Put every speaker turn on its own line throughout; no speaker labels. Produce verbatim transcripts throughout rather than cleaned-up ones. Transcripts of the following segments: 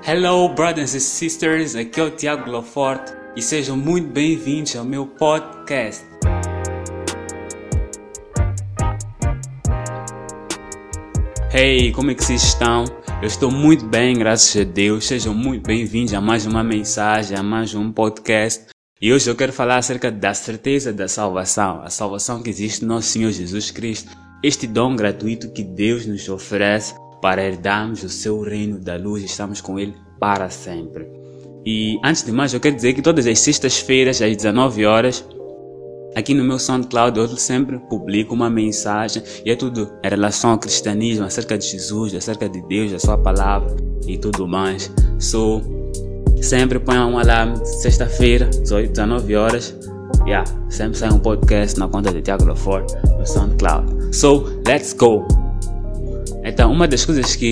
Hello, brothers and sisters, aqui é o Tiago Laforte e sejam muito bem-vindos ao meu podcast. Hey, como é que vocês estão? Eu estou muito bem, graças a Deus. Sejam muito bem-vindos a mais uma mensagem, a mais um podcast. E hoje eu quero falar acerca da certeza da salvação, a salvação que existe no nosso Senhor Jesus Cristo, este dom gratuito que Deus nos oferece para herdarmos o seu reino da luz e estamos com Ele para sempre. E antes de mais, eu quero dizer que todas as sextas-feiras, às dezenove horas, aqui no meu SoundCloud, eu sempre publico uma mensagem e é tudo em relação ao cristianismo, acerca de Jesus, acerca de Deus, da sua palavra e tudo mais. So, sempre põe um alarme, sexta-feira, dezoito, dezenove horas, yeah, sempre sai um podcast na conta de Tiago Laforte no SoundCloud. So, let's go! Então, uma das coisas que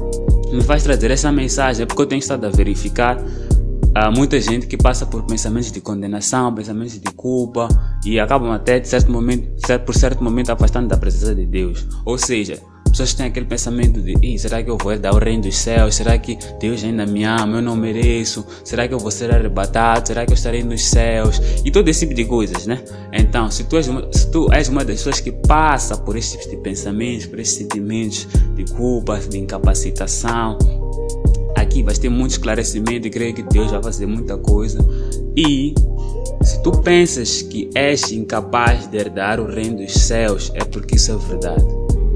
me faz trazer essa mensagem é porque eu tenho estado a verificar há muita gente que passa por pensamentos de condenação, pensamentos de culpa e acabam até de certo momento, por certo momento afastando da presença de Deus. Ou seja, pessoas têm aquele pensamento de será que eu vou herdar o reino dos céus? Será que Deus ainda me ama? Eu não mereço? Será que eu vou ser arrebatado? Será que eu estarei nos céus? E todo esse tipo de coisas, né? Então, se tu és uma, se tu és uma das pessoas que passa por esse tipo de pensamentos, por esses sentimentos de culpa, de incapacitação, aqui vais ter muito esclarecimento e creio que Deus vai fazer muita coisa. E se tu pensas que és incapaz de herdar o reino dos céus, é porque isso é verdade.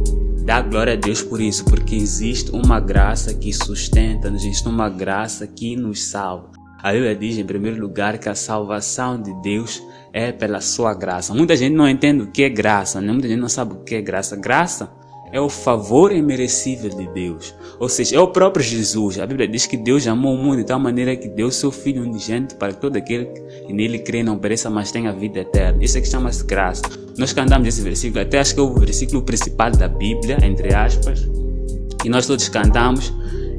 Dá glória a Deus por isso, porque existe uma graça que sustenta, existe uma graça que nos salva. A Bíblia diz em primeiro lugar que a salvação de Deus é pela sua graça. Muita gente não entende o que é graça, né? Muita gente não sabe o que é graça. Graça é o favor imerecível de Deus. Ou seja, é o próprio Jesus. A Bíblia diz que Deus amou o mundo de tal maneira que deu seu Filho unigênito para que todo aquele que nele crê não pereça, mas tenha vida eterna. Isso é que chama-se graça. Nós cantamos esse versículo, até acho que é o versículo principal da Bíblia, entre aspas, e nós todos cantamos.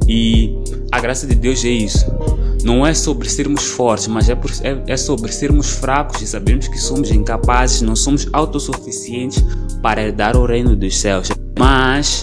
E a graça de Deus é isso. Não é sobre sermos fortes, mas é, por, é, é sobre sermos fracos e sabermos que somos incapazes, não somos autossuficientes para herdar o reino dos céus. Mas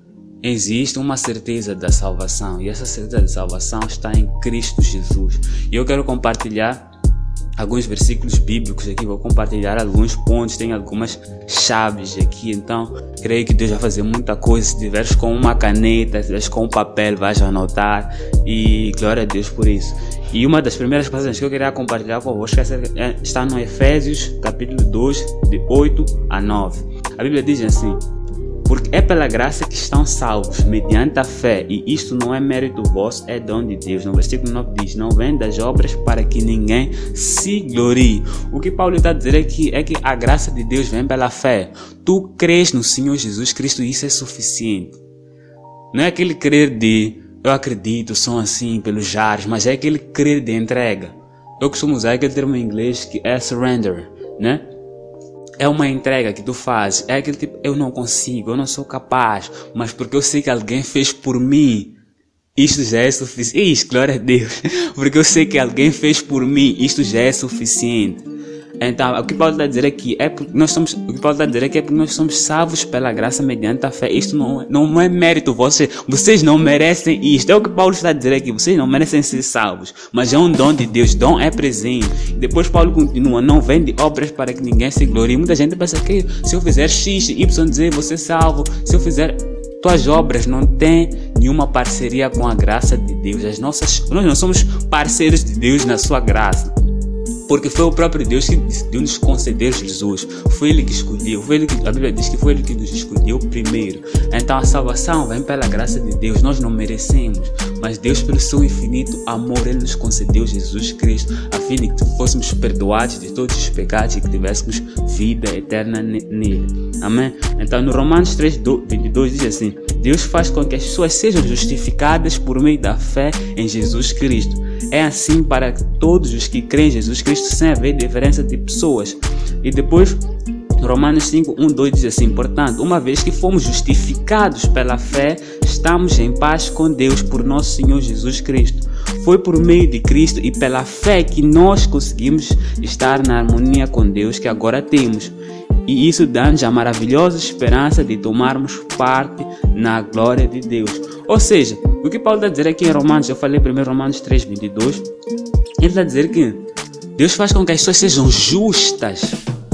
existe uma certeza da salvação e essa certeza da salvação está em Cristo Jesus. E eu quero compartilhar alguns versículos bíblicos aqui, vou compartilhar alguns pontos, tem algumas chaves aqui, então creio que Deus vai fazer muita coisa. Se tiveres com uma caneta, se tiveres com um papel, vais anotar e glória a Deus por isso. E uma das primeiras passagens que eu queria compartilhar convosco está no Efésios capítulo dois, de oito a nove. A Bíblia diz assim: porque é pela graça que estão salvos, mediante a fé, e isto não é mérito vosso, é dom de Deus. No versículo nove diz: não vem das obras para que ninguém se glorie. O que Paulo está a dizer aqui é que a graça de Deus vem pela fé. Tu crês no Senhor Jesus Cristo e isso é suficiente. Não é aquele crer de eu acredito, são assim pelos ares, mas é aquele crer de entrega. Eu costumo usar aquele termo em inglês que é surrender, né? É uma entrega que tu fazes, é aquele tipo, eu não consigo, eu não sou capaz, mas porque eu sei que alguém fez por mim, isto já é suficiente. Isso, glória a Deus, porque eu sei que alguém fez por mim, isto já é suficiente. Então, o que Paulo está a dizer aqui é porque nós somos, o que Paulo está a dizer aqui é porque nós somos salvos pela graça mediante a fé. Isto não, não é mérito, vocês, vocês não merecem isto. É o que Paulo está a dizer aqui, vocês não merecem ser salvos, mas é um dom de Deus, dom é presente. Depois Paulo continua: não vem de obras para que ninguém se glorie. Muita gente pensa que se eu fizer X, Y, Z, vou ser salvo. Se eu fizer tuas obras, não tem nenhuma parceria com a graça de Deus. As nossas, nós não somos parceiros de Deus na sua graça. Porque foi o próprio Deus que decidiu nos conceder Jesus. Foi Ele que escolheu. Foi Ele que, a Bíblia diz que foi Ele que nos escolheu primeiro. Então a salvação vem pela graça de Deus. Nós não merecemos, mas Deus, pelo seu infinito amor, Ele nos concedeu Jesus Cristo, a fim de que fôssemos perdoados de todos os pecados e que tivéssemos vida eterna nele. Amém? Então no Romanos três, vinte e dois diz assim: Deus faz com que as pessoas sejam justificadas por meio da fé em Jesus Cristo. É assim para todos os que creem em Jesus Cristo, sem haver diferença de pessoas. E depois, Romanos cinco, um, dois diz assim: portanto, uma vez que fomos justificados pela fé, estamos em paz com Deus por nosso Senhor Jesus Cristo. Foi por meio de Cristo e pela fé que nós conseguimos estar na harmonia com Deus que agora temos. E isso dá-nos a maravilhosa esperança de tomarmos parte na glória de Deus. Ou seja, o que Paulo está a dizer aqui em Romanos, eu falei primeiro Romanos três, vinte e dois, ele está a dizer que Deus faz com que as pessoas sejam justas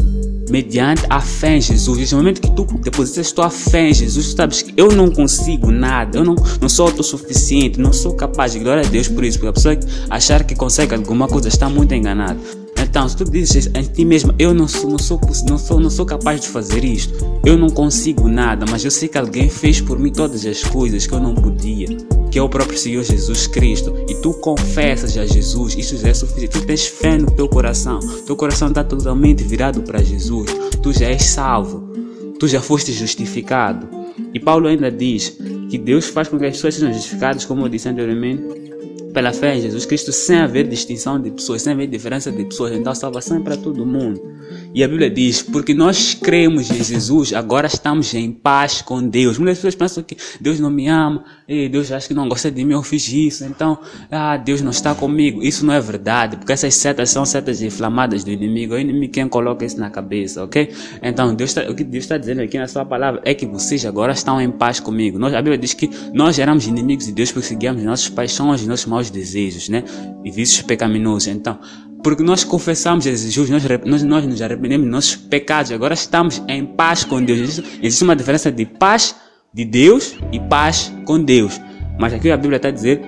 mediante a fé em Jesus. Nesse momento que tu depositas tua fé em Jesus, tu sabes que eu não consigo nada, eu não, não sou autossuficiente, não sou capaz de, glória a Deus por isso, porque a pessoa que achar que consegue alguma coisa está muito enganada. Então, se tu dizes em ti mesmo, eu não sou, não, sou, não, sou, não sou capaz de fazer isto, eu não consigo nada, mas eu sei que alguém fez por mim todas as coisas que eu não podia, que é o próprio Senhor Jesus Cristo, e tu confessas a Jesus, isso já é suficiente. Tu tens fé no teu coração, teu coração está totalmente virado para Jesus, tu já és salvo, tu já foste justificado. E Paulo ainda diz que Deus faz com que as pessoas sejam justificadas, como eu disse anteriormente, pela fé em Jesus Cristo, sem haver distinção de pessoas, sem haver diferença de pessoas. Então a salvação é para todo mundo. E a Bíblia diz, porque nós cremos em Jesus, agora estamos em paz com Deus. Muitas pessoas pensam que Deus não me ama, e Deus acha que não gosta de mim, eu fiz isso, então ah, Deus não está comigo. Isso não é verdade, porque essas setas são setas inflamadas do inimigo. É o inimigo quem coloca isso na cabeça, ok? Então Deus tá, o que Deus está dizendo aqui na sua palavra é que vocês agora estão em paz comigo. Nós, a Bíblia diz que nós éramos inimigos de Deus porque seguíamos nossas paixões e nossos maus desejos, né? E vícios pecaminosos. Então, porque nós confessamos a Jesus, nós, nós, nós nos arrependemos de nossos pecados, agora estamos em paz com Deus. Existe, existe uma diferença de paz de Deus e paz com Deus. Mas aqui a Bíblia está a dizer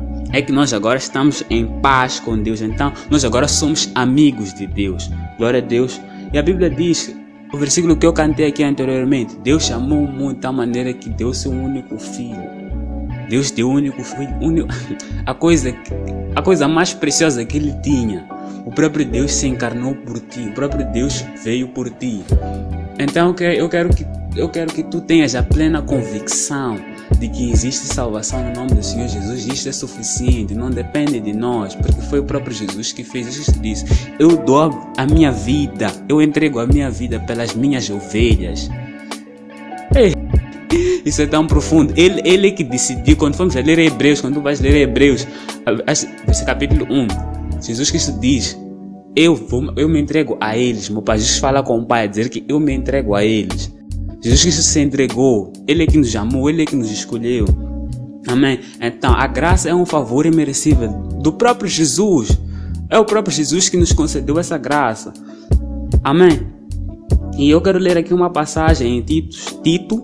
é que nós agora estamos em paz com Deus. Então, nós agora somos amigos de Deus. Glória a Deus. E a Bíblia diz, o versículo que eu cantei aqui anteriormente, Deus chamou o mundo de tal maneira que deu seu único filho. Deus deu o único filho, único, a, coisa, a coisa mais preciosa que ele tinha. O próprio Deus se encarnou por ti, o próprio Deus veio por ti. Então eu quero que, eu quero que tu tenhas a plena convicção de que existe salvação no nome do Senhor Jesus. Isto é suficiente, não depende de nós, porque foi o próprio Jesus que fez. Jesus disse, eu dou a minha vida, eu entrego a minha vida pelas minhas ovelhas. Ei. Isso é tão profundo. Ele, ele é que decidiu. Quando fomos a ler Hebreus, quando tu vais ler Hebreus, esse capítulo um, Jesus Cristo diz, eu, vou, eu me entrego a eles. Meu pai Jesus fala com o Pai a dizer que eu me entrego a eles. Jesus Cristo se entregou. Ele é que nos amou, Ele é que nos escolheu. Amém? Então a graça é um favor imerecível do próprio Jesus. É o próprio Jesus que nos concedeu essa graça. Amém? E eu quero ler aqui uma passagem em Tito, Tito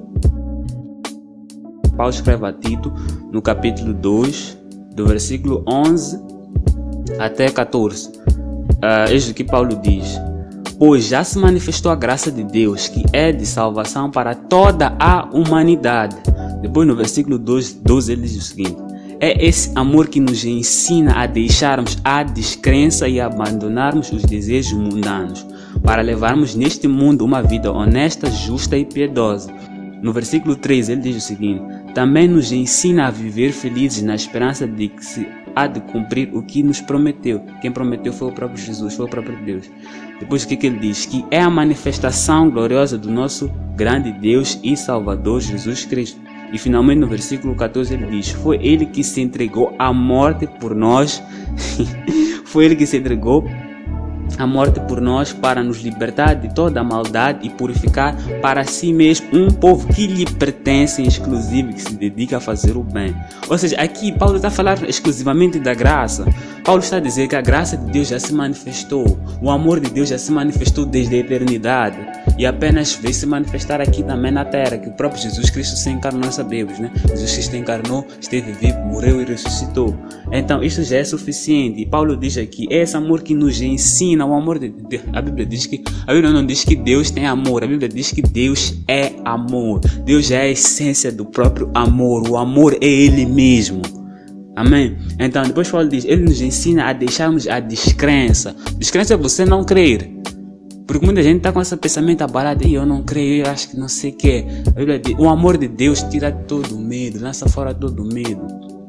Paulo escreve a Tito no capítulo dois, do versículo onze até catorze. Uh, eis o que Paulo diz. Pois já se manifestou a graça de Deus, que é de salvação para toda a humanidade. Depois no versículo doze, ele diz o seguinte. É esse amor que nos ensina a deixarmos a descrença e abandonarmos os desejos mundanos, para levarmos neste mundo uma vida honesta, justa e piedosa. No versículo três ele diz o seguinte. Também nos ensina a viver felizes na esperança de que se há de cumprir o que nos prometeu. Quem prometeu foi o próprio Jesus, foi o próprio Deus. Depois o que, que ele diz? Que é a manifestação gloriosa do nosso grande Deus e Salvador Jesus Cristo. E finalmente no versículo catorze ele diz, foi ele que se entregou à morte por nós, foi ele que se entregou a morte por nós para nos libertar de toda a maldade e purificar para si mesmo um povo que lhe pertence exclusivo, que se dedica a fazer o bem. Ou seja, aqui Paulo está a falar exclusivamente da graça. Paulo está a dizer que a graça de Deus já se manifestou, o amor de Deus já se manifestou desde a eternidade e apenas veio se manifestar aqui também na terra, que o próprio Jesus Cristo se encarnou, nós sabemos, né? Jesus Cristo encarnou, esteve vivo, morreu e ressuscitou. Então isso já é suficiente. E Paulo diz aqui, é esse amor que nos ensina o amor de Deus. A Bíblia diz que a Bíblia não diz que Deus tem amor, a Bíblia diz que Deus é amor. Deus já é a essência do próprio amor. O amor é Ele mesmo. Amém? Então depois Paulo diz, Ele nos ensina a deixarmos a descrença. Descrença é você não crer. Porque muita gente está com esse pensamento abalado, e eu não creio, eu acho que não sei o que. A Bíblia diz, o amor de Deus tira todo o medo, lança fora todo o medo.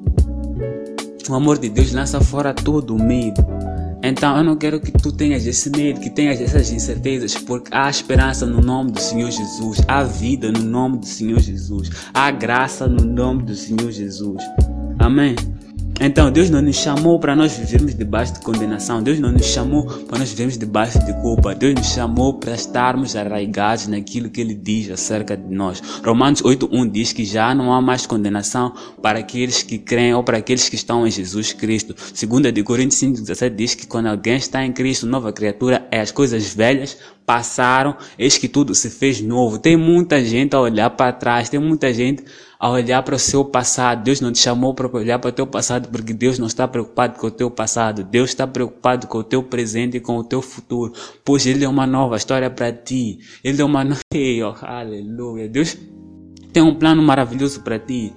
O amor de Deus lança fora todo o medo. Então eu não quero que tu tenhas esse medo, que tenhas essas incertezas, porque há esperança no nome do Senhor Jesus, há vida no nome do Senhor Jesus, há graça no nome do Senhor Jesus. Amém? Então, Deus não nos chamou para nós vivermos debaixo de condenação. Deus não nos chamou para nós vivermos debaixo de culpa. Deus nos chamou para estarmos arraigados naquilo que Ele diz acerca de nós. Romanos oito, um diz que já não há mais condenação para aqueles que creem ou para aqueles que estão em Jesus Cristo. Segunda de Coríntios cinco, dezessete diz que quando alguém está em Cristo, nova criatura, é as coisas velhas passaram, eis que tudo se fez novo. Tem muita gente a olhar para trás, tem muita gente a olhar para o seu passado. Deus não te chamou para olhar para o teu passado, porque Deus não está preocupado com o teu passado. Deus está preocupado com o teu presente e com o teu futuro, pois Ele é uma nova história para ti. Ele é uma nova... Oh, aleluia. Deus tem um plano maravilhoso para ti.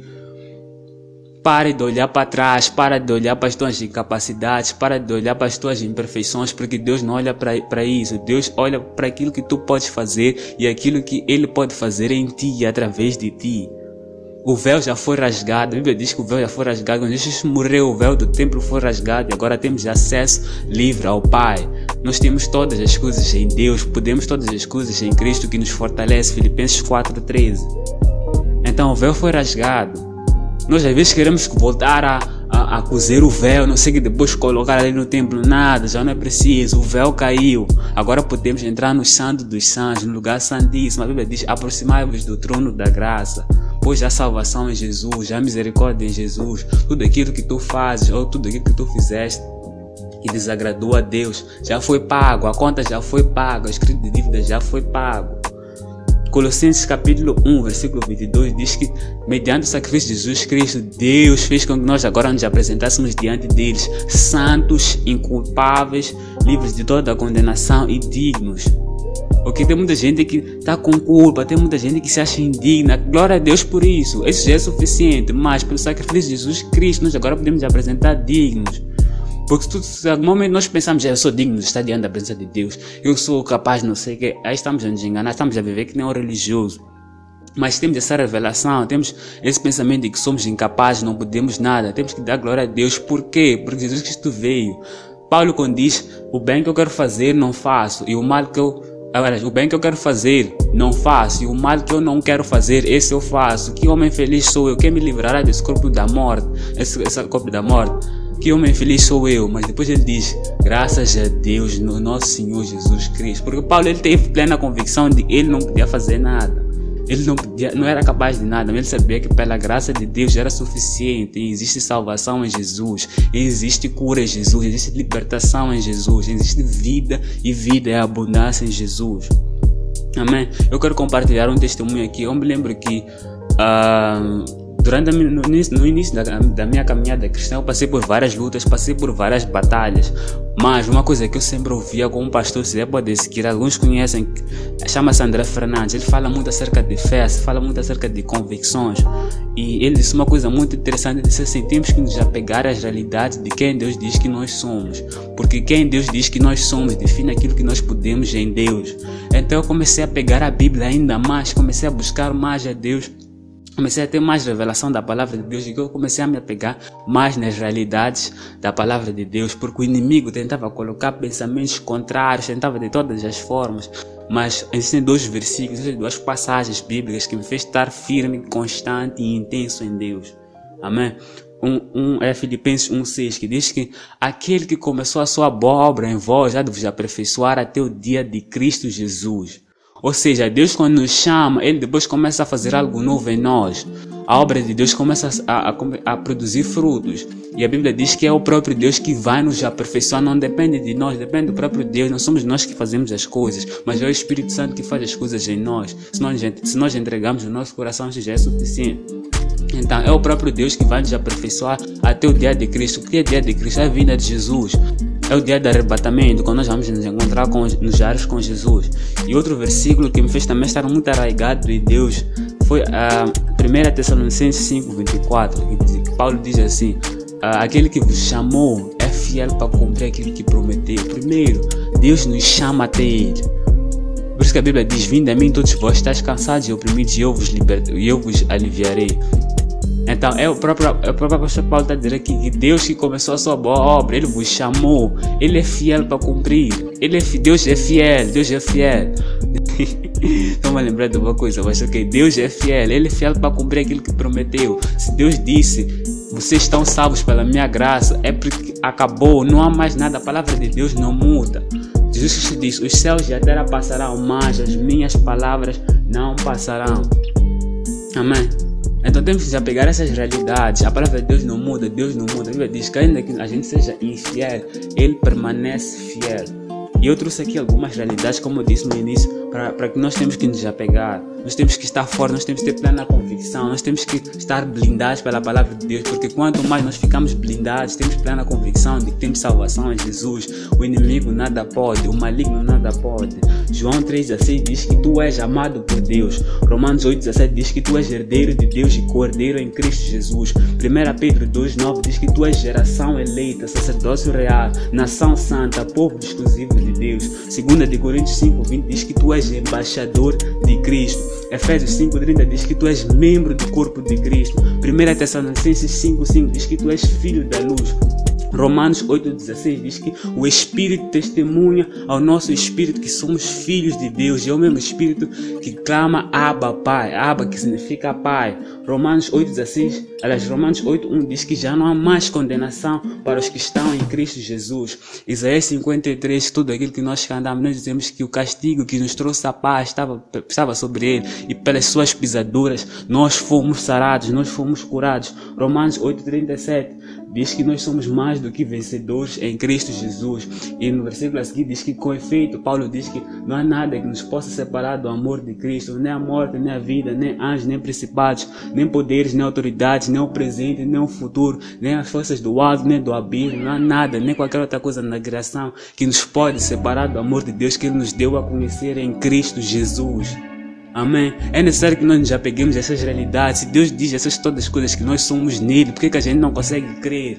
Pare de olhar para trás, para de olhar para as tuas incapacidades, para de olhar para as tuas imperfeições, porque Deus não olha para isso. Deus olha para aquilo que tu podes fazer e aquilo que Ele pode fazer em ti e através de ti. O véu já foi rasgado. A Bíblia diz que o véu já foi rasgado. Quando Jesus morreu, o véu do templo foi rasgado e agora temos acesso livre ao Pai. Nós temos todas as coisas em Deus, podemos todas as coisas em Cristo que nos fortalece. Filipenses quatro, treze. Então o véu foi rasgado. Nós às vezes queremos voltar a, a, a cozer o véu, não sei, que depois colocar ali no templo. Nada, já não é preciso. O véu caiu. Agora podemos entrar no Santo dos Santos, no lugar santíssimo. A Bíblia diz: aproximai-vos do trono da graça, pois há salvação em Jesus, há misericórdia em Jesus. Tudo aquilo que tu fazes ou tudo aquilo que tu fizeste que desagradou a Deus já foi pago, a conta já foi paga, o escrito de dívida já foi pago. Colossenses capítulo um, versículo vinte e dois diz que mediante o sacrifício de Jesus Cristo, Deus fez com que nós agora nos apresentássemos diante deles, santos, inculpáveis, livres de toda a condenação e dignos. Porque tem muita gente que está com culpa, tem muita gente que se acha indigna. Glória a Deus por isso, isso já é suficiente. Mas pelo sacrifício de Jesus Cristo, nós agora podemos nos apresentar dignos. Porque se em algum momento nós pensamos: eu sou digno de estar diante da presença de Deus, eu sou capaz, não sei o que, aí estamos a nos enganar, estamos a viver que nem um religioso. Mas temos essa revelação, temos esse pensamento de que somos incapazes, não podemos nada. Temos que dar glória a Deus. Por quê? Porque Jesus Cristo veio. Paulo, quando diz: o bem que eu quero fazer não faço, e o mal que eu Agora, o bem que eu quero fazer, não faço, e o mal que eu não quero fazer, esse eu faço. Que homem feliz sou eu? Quem me livrará desse corpo da morte? Esse, esse corpo da morte? Que homem feliz sou eu? Mas depois ele diz: graças a Deus, no nosso Senhor Jesus Cristo. Porque Paulo, ele teve plena convicção de que ele não podia fazer nada. Ele não, podia, não era capaz de nada, mas ele sabia que pela graça de Deus era suficiente. E existe salvação em Jesus, e existe cura em Jesus, existe libertação em Jesus, existe vida, e vida é abundância em Jesus. Amém? Eu quero compartilhar um testemunho aqui. Eu me lembro que uh, durante a, no início, no início da, da minha caminhada cristã, eu passei por várias lutas, passei por várias batalhas. Mas uma coisa que eu sempre ouvia com um pastor, se pode que alguns conhecem, chama-se André Fernandes. Ele fala muito acerca de fé, fala muito acerca de convicções. E ele disse uma coisa muito interessante: ele disse assim: temos que nos apegar às realidades de quem Deus diz que nós somos. Porque quem Deus diz que nós somos define aquilo que nós podemos em Deus. Então eu comecei a pegar a Bíblia ainda mais, comecei a buscar mais a Deus. Comecei a ter mais revelação da palavra de Deus, e eu comecei a me apegar mais nas realidades da palavra de Deus, porque o inimigo tentava colocar pensamentos contrários, tentava de todas as formas. Mas existem dois versículos, duas passagens bíblicas que me fez estar firme, constante e intenso em Deus. Amém? Um, um é Filipenses um, seis, que diz que aquele que começou a sua boa obra em vós já de vos aperfeiçoar até o dia de Cristo Jesus. Ou seja, Deus, quando nos chama, Ele depois começa a fazer algo novo em nós. A obra de Deus começa a, a, a produzir frutos. E a Bíblia diz que é o próprio Deus que vai nos aperfeiçoar. Não depende de nós, depende do próprio Deus. Não somos nós que fazemos as coisas, mas é o Espírito Santo que faz as coisas em nós. Se nós, se nós entregamos o nosso coração, isso já é suficiente. Então é o próprio Deus que vai nos aperfeiçoar até o dia de Cristo. O que é o dia de Cristo? É a vinda de Jesus. É o dia do arrebatamento, quando nós vamos nos encontrar com, nos ares com Jesus. E outro versículo que me fez também estar muito arraigado em Deus foi a primeira Tessalonicenses cinco, vinte e quatro, que Paulo diz assim: aquele que vos chamou é fiel para cumprir aquilo que prometeu. Primeiro, Deus nos chama até Ele. Por isso que a Bíblia diz: vinde a mim todos vós estáis cansados e oprimidos, e eu vos liberto, e eu vos aliviarei. Então é o próprio, é o próprio apóstolo Paulo está dizendo aqui que Deus que começou a sua boa obra, Ele vos chamou, Ele é fiel para cumprir. Ele é, Deus é fiel, Deus é fiel. Estou me lembrando de uma coisa, mas ok, Deus é fiel, Ele é fiel para cumprir aquilo que prometeu. Se Deus disse vocês estão salvos pela minha graça, é porque acabou, não há mais nada, a palavra de Deus não muda. Jesus Cristo diz, os céus e a terra passarão, mas as minhas palavras não passarão. Amém? Então temos que já pegar essas realidades. A palavra de Deus não muda, Deus não muda. A Bíblia diz que ainda que a gente seja infiel, Ele permanece fiel. E eu trouxe aqui algumas realidades, como eu disse no início, para que nós temos que nos apegar. Nós temos que estar fortes, nós temos que ter plena convicção, nós temos que estar blindados pela palavra de Deus, porque quanto mais nós ficamos blindados, temos plena convicção de que temos salvação em Jesus, o inimigo nada pode, o maligno nada pode. João três dezesseis diz que tu és amado por Deus. Romanos oito dezessete diz que tu és herdeiro de Deus e cordeiro em Cristo Jesus. primeira Pedro dois nove diz que tu és geração eleita, sacerdócio real, nação santa, povo exclusivo de Deus. segunda de Coríntios cinco vinte diz que tu és embaixador de Cristo. Efésios cinco trinta diz que tu és membro do corpo de Cristo. primeira Tessalonicenses cinco cinco diz que tu és filho da luz. Romanos oito dezesseis diz que o Espírito testemunha ao nosso Espírito que somos filhos de Deus. E é o mesmo Espírito que clama Abba, Pai. Abba, que significa Pai. Romanos oito dezesseis, aliás, Romanos oito um diz que já não há mais condenação para os que estão em Cristo Jesus. Isaías cinquenta e três, tudo aquilo que nós cantamos, nós dizemos que o castigo que nos trouxe a paz estava, estava sobre ele, e pelas suas pisaduras nós fomos sarados, nós fomos curados. Romanos oito trinta e sete diz que nós somos mais do que vencedores em Cristo Jesus. E no versículo a seguir diz que, com efeito, Paulo diz que não há nada que nos possa separar do amor de Cristo, nem a morte, nem a vida, nem anjos, nem principados, nem poderes, nem autoridades, nem o presente, nem o futuro, nem as forças do alto, nem do abismo. Não há nada, nem qualquer outra coisa na criação que nos pode separar do amor de Deus que Ele nos deu a conhecer em Cristo Jesus. Amém? É necessário que nós nos apeguemos a essas realidades. Se Deus diz essas todas as coisas que nós somos nele, por que, que a gente não consegue crer?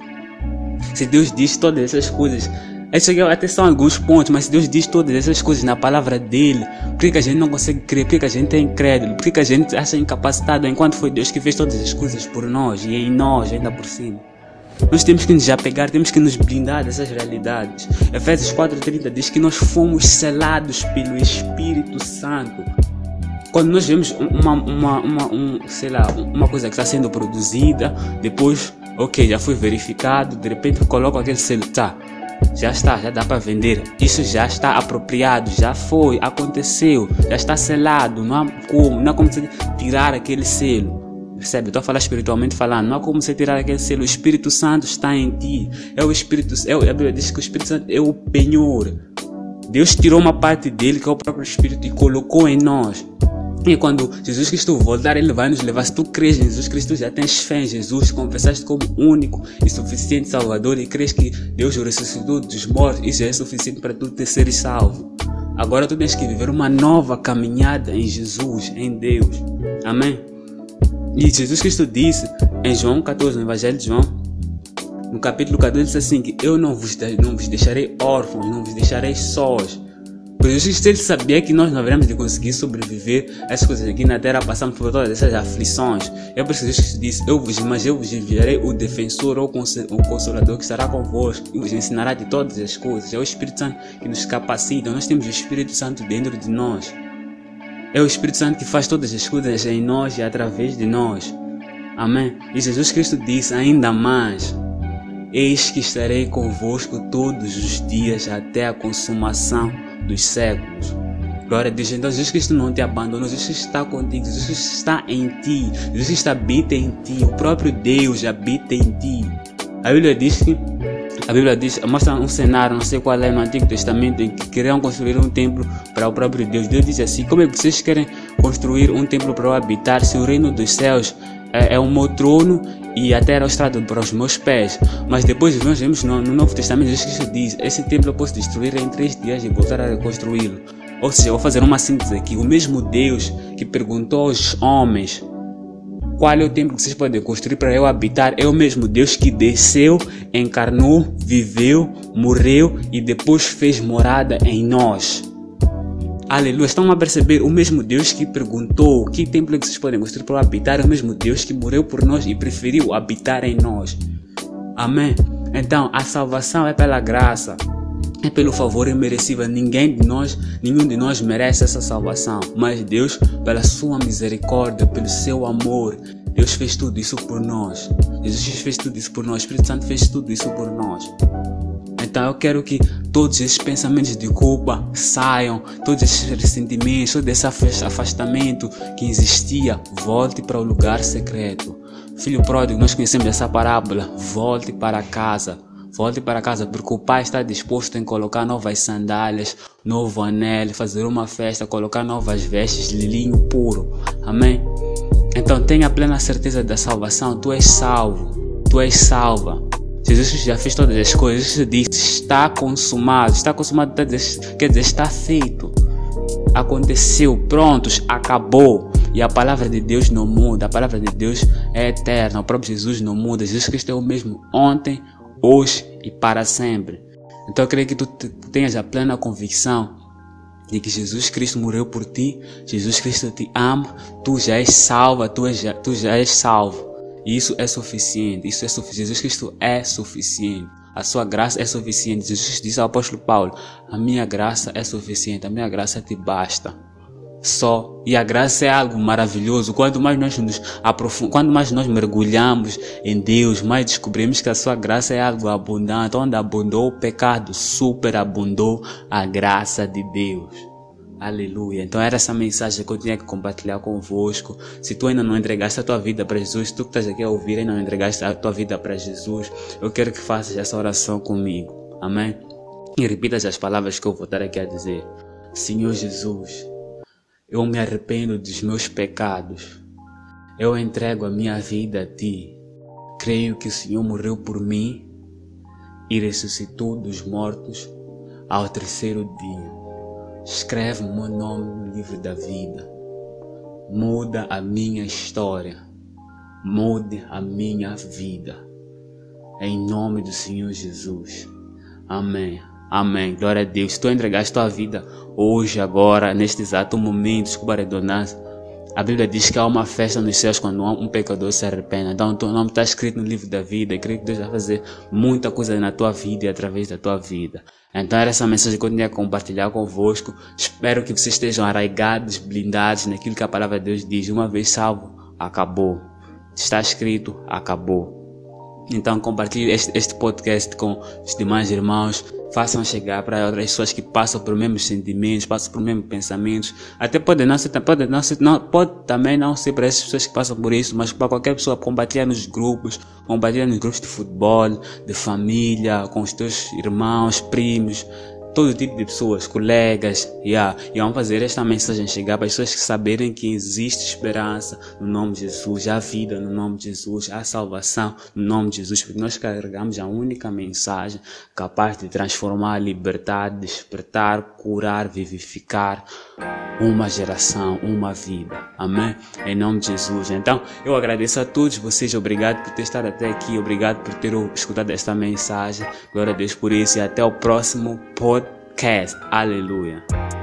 Se Deus diz todas essas coisas, esses aqui até são alguns pontos, mas se Deus diz todas essas coisas na palavra dele, por que, que a gente não consegue crer? Por que, que a gente é incrédulo? Por que, que a gente acha incapacitado enquanto foi Deus que fez todas as coisas por nós e em nós ainda por cima? Nós temos que nos apegar, temos que nos blindar dessas realidades. Efésios quatro trinta diz que nós fomos selados pelo Espírito Santo. Quando nós vemos uma, uma, uma, um, sei lá, uma coisa que está sendo produzida, depois, ok, já foi verificado, de repente coloca aquele selo, tá, já está, já dá para vender, isso já está apropriado, já foi, aconteceu, já está selado, não há como, não há como você tirar aquele selo. Percebe? Estou a falar espiritualmente falando, não há como você tirar aquele selo. O Espírito Santo está em ti, é o Espírito, é, a Bíblia diz que o Espírito Santo é o penhor. Deus tirou uma parte dele, que é o próprio Espírito, e colocou em nós. E quando Jesus Cristo voltar, Ele vai nos levar. Se tu crês em Jesus Cristo, já tens fé em Jesus, confessaste como único e suficiente Salvador, e crês que Deus o ressuscitou dos mortos, isso já é suficiente para tu te seres salvo. Agora tu tens que viver uma nova caminhada em Jesus, em Deus. Amém? E Jesus Cristo disse em João catorze, no Evangelho de João, no capítulo catorze, disse assim, que eu não vos, não vos deixarei órfãos, não vos deixarei sós. Por isso, ele sabia que nós não haveríamos de conseguir sobreviver a essas coisas aqui na terra, passamos por todas essas aflições. É por isso que Jesus disse, eu vos, mas eu vos enviarei o defensor ou o consolador que estará convosco e vos ensinará de todas as coisas. É o Espírito Santo que nos capacita, nós temos o Espírito Santo dentro de nós. É o Espírito Santo que faz todas as coisas em nós e através de nós. Amém? E Jesus Cristo disse ainda mais, eis que estarei convosco todos os dias até a consumação dos séculos. Glória a Deus. Então Jesus Cristo não te abandonou, Jesus Cristo está contigo, Jesus Cristo está em ti, Jesus Cristo habita em ti, o próprio Deus habita em ti. A Bíblia diz que a Bíblia diz, mostra um cenário, não sei qual é, no Antigo Testamento, em que queriam construir um templo para o próprio Deus. Deus diz assim, como é que vocês querem construir um templo para eu habitar, se o reino dos céus é, é o meu trono e a terra é o estrado para os meus pés? Mas depois nós vemos no, no Novo Testamento, Jesus Cristo diz, esse templo eu posso destruir em três dias e voltar a reconstruí-lo. Ou seja, eu vou fazer uma síntese aqui, o mesmo Deus que perguntou aos homens, qual é o templo que vocês podem construir para eu habitar, é o mesmo Deus que desceu, encarnou, viveu, morreu e depois fez morada em nós. Aleluia, estão a perceber? O mesmo Deus que perguntou que templo que vocês podem construir para eu habitar, é o mesmo Deus que morreu por nós e preferiu habitar em nós. Amém? Então, a salvação é pela graça, é pelo favor imerecível. Ninguém de nós, nenhum de nós merece essa salvação, mas Deus, pela sua misericórdia, pelo seu amor, Deus fez tudo isso por nós. Jesus fez tudo isso por nós. O Espírito Santo fez tudo isso por nós. Então eu quero que todos esses pensamentos de culpa saiam, todos esses ressentimentos, todo esse afastamento que existia, volte para o lugar secreto. Filho pródigo, nós conhecemos essa parábola. Volte para casa. Volte para casa, porque o pai está disposto em colocar novas sandálias, novo anel, fazer uma festa, colocar novas vestes de linho puro. Amém? Então tenha plena certeza da salvação. Tu és salvo. Tu és salva. Jesus já fez todas as coisas. Jesus disse, está consumado. Está consumado quer dizer, está feito. Aconteceu, prontos, acabou. E a palavra de Deus não muda. A palavra de Deus é eterna. O próprio Jesus não muda. Jesus Cristo é o mesmo ontem, hoje e para sempre. Então eu creio que tu tenhas a plena convicção de que Jesus Cristo morreu por ti, Jesus Cristo te ama, tu já és salva, tu, és, tu já és salvo. E isso é suficiente, isso é suficiente. Jesus Cristo é suficiente. A sua graça é suficiente. Jesus disse ao apóstolo Paulo, a minha graça é suficiente, a minha graça te basta. Só. E a graça é algo maravilhoso. Quanto mais nós nos aprofundamos, quanto mais nós mergulhamos em Deus, mais descobrimos que a sua graça é algo abundante. Onde abundou o pecado, superabundou a graça de Deus. Aleluia. Então era essa mensagem que eu tinha que compartilhar convosco. Se tu ainda não entregaste a tua vida para Jesus, tu que estás aqui a ouvir e não entregaste a tua vida para Jesus, eu quero que faças essa oração comigo. Amém? E repitas as palavras que eu vou estar aqui a dizer. Senhor Jesus, eu me arrependo dos meus pecados. Eu entrego a minha vida a Ti. Creio que o Senhor morreu por mim e ressuscitou dos mortos ao terceiro dia. Escreve o meu nome no livro da vida. Muda a minha história. Mude a minha vida. Em nome do Senhor Jesus. Amém. Amém. Glória a Deus. Se tu entregaste tua vida hoje, agora, neste exato momento, desculpa a redundância, a Bíblia diz que há uma festa nos céus quando um pecador se arrepende. Então, o teu nome está escrito no livro da vida. E creio que Deus vai fazer muita coisa na tua vida e através da tua vida. Então, era essa mensagem que eu tinha que compartilhar convosco. Espero que vocês estejam arraigados, blindados naquilo que a palavra de Deus diz. Uma vez salvo, acabou. Está escrito, acabou. Então compartilhe este, este podcast com os demais irmãos. Façam chegar para outras pessoas que passam por mesmos sentimentos, passam por mesmos pensamentos. Até pode não ser, pode não ser, não, pode também não ser para essas pessoas que passam por isso, mas para qualquer pessoa. Compartilha nos grupos, compartilha nos grupos de futebol, de família, com os teus irmãos, primos, todo tipo de pessoas, colegas, yeah. E vamos fazer esta mensagem chegar para as pessoas que saberem que existe esperança no nome de Jesus, há vida no nome de Jesus, há salvação no nome de Jesus, porque nós carregamos a única mensagem capaz de transformar, libertar, despertar, curar, vivificar uma geração, uma vida. Amém? Em nome de Jesus. Então, eu agradeço a todos vocês, obrigado por ter estado até aqui, obrigado por ter escutado esta mensagem. Glória a Deus por isso e até o próximo podcast. Aleluia.